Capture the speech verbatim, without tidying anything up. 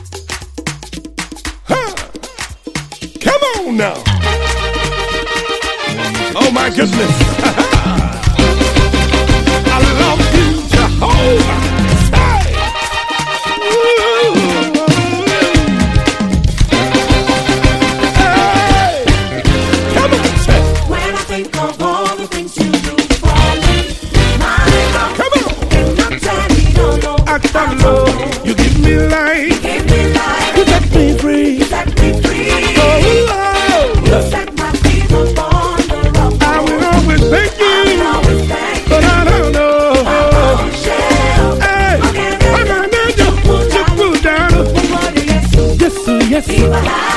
Huh. Come on now. Oh my goodness. I love you, Jehovah. Say. Hey. Come on, say. When I think of all the things you do for me, my God. Come on. I'm telling you, no, I don't know. You give me life. give me life, You set me free. set me free. Oh, You set my feet upon the rock. I will always thank I will you, always thank you. but I don't know. Shall Hey, I got to you. Just pull down. yes, Yes, sir, yes, Viva sir. la